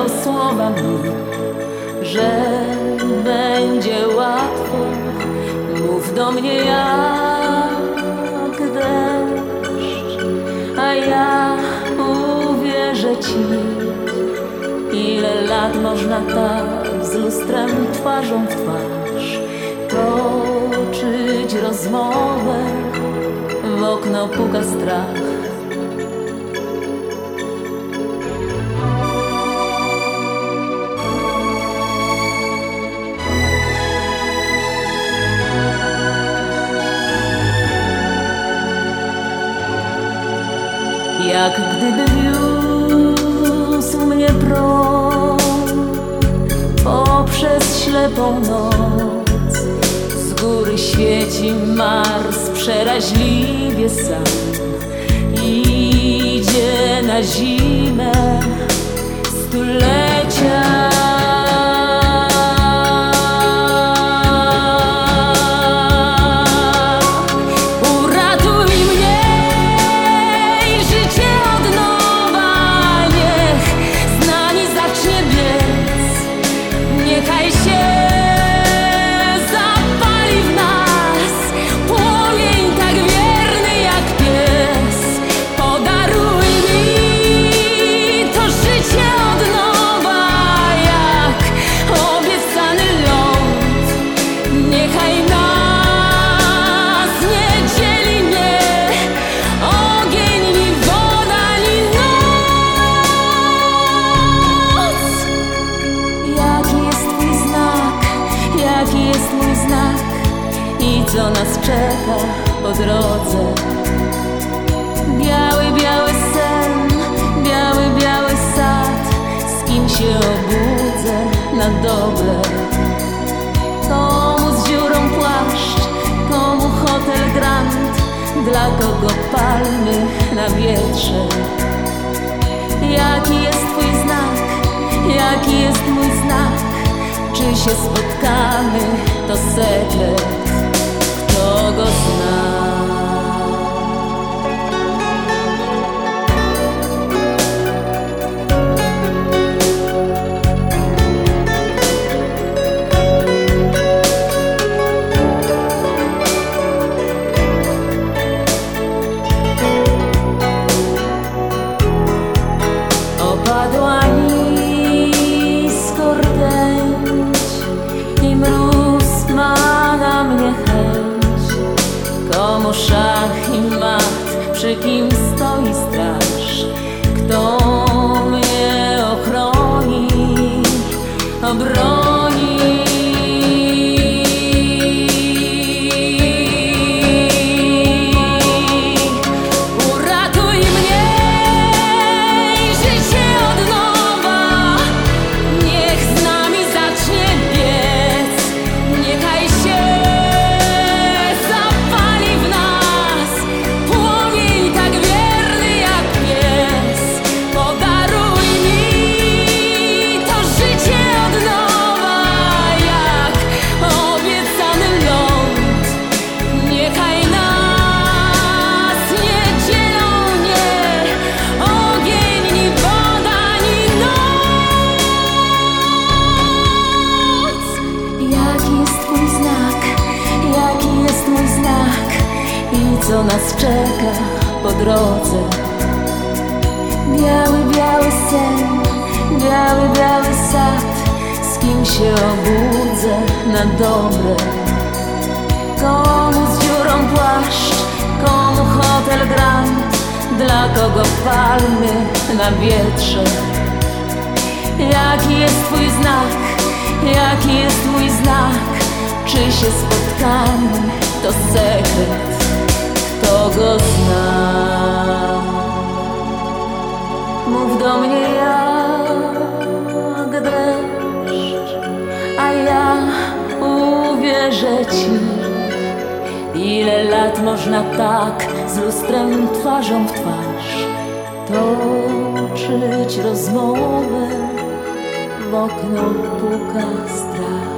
słowa mi, że będzie łatwo. Mów do mnie jak deszcz, a ja uwierzę ci. Ile lat można tak z lustrem twarzą w twarz toczyć rozmowę, w okno puka strach. Jak gdyby wiózł mnie prąd poprzez ślepą noc. Z góry świeci Mars przeraźliwie sam. Idzie na zimę stulecia. Co nas czeka po drodze? Biały, biały sen, biały, biały sad. Z kim się obudzę na dobre? Komu z dziurą płaszcz, komu hotel Grand, dla kogo palmy na wietrze? Jaki jest twój znak? Jaki jest mój znak? Czy się spotkamy? To sekret, kto go zna. Opadła nisko rtęć i mróz ma na mnie chęć. Komu szach i mat, przy kim stoi straż? Kto mnie ochroni, obroni? Uratuj mnie i życie od nowa. Niech z nami zacznie biec. Niechaj się zapali w nas płomień tak wierny jak pies. Podaruj mi to życie od nowa, jak obiecany ląd. Niechaj nas nie dzielą nie ogień, ni woda, ni noc. Jaki jest twój znak? Jaki jest mój znak? I co nas czeka po drodze? Biały, biały sen, biały, biały sad. Z kim się obudzę na dobre? Komu z dziurą płaszcz, komu hotel Grand, dla kogo palmy na wietrze? Jaki jest twój znak? Jaki jest mój znak? Czy się spotkamy? To sekret, kto go zna. Mów do mnie jak deszcz, a ja uwierzę ci. Ile lat można tak z lustrem twarzą w twarz toczyć rozmowę, w okno puka strach.